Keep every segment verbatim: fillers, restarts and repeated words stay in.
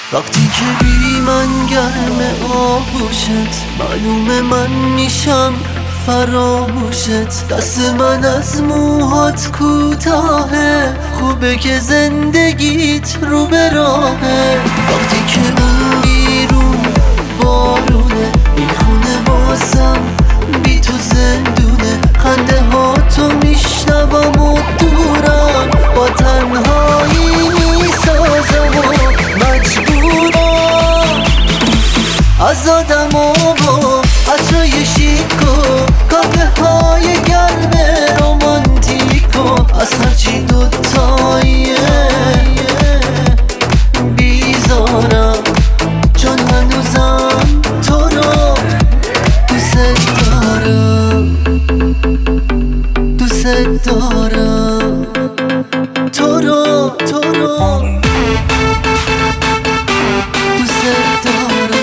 وقتی که بی من گرم آغوشت، معلومه من میشم فراموشت. دست من از موهات کوتاهه، خوبه که زندگیت رو به راهه. وقتی که اون بیرون بارونه، میخونه واسم بی تو زندونه. خنده ها تو میشنوم و دورم، با تنهایی میسازم و مجبورم. از آدم و عطرای شیک و کافه های گرم رومانتیک و از هرچی دوتاییه بیزارم، چون هنوزم تو رو دوست دارم. دوست دارم تو رو تو رو دوست دارم.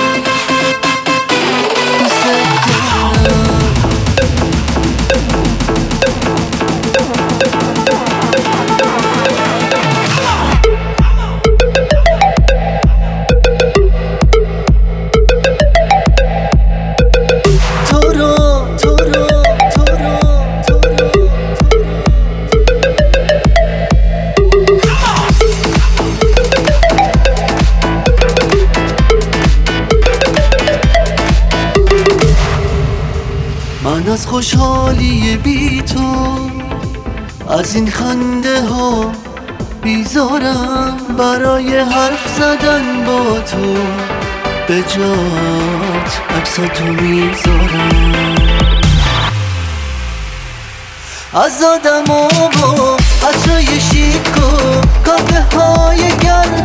من از خوشحالی بی تو، از این خنده ها بیزارم. برای حرف زدن با تو به جات عکساتو میذارم. از آدم و عطرای شیک و کافه های گرم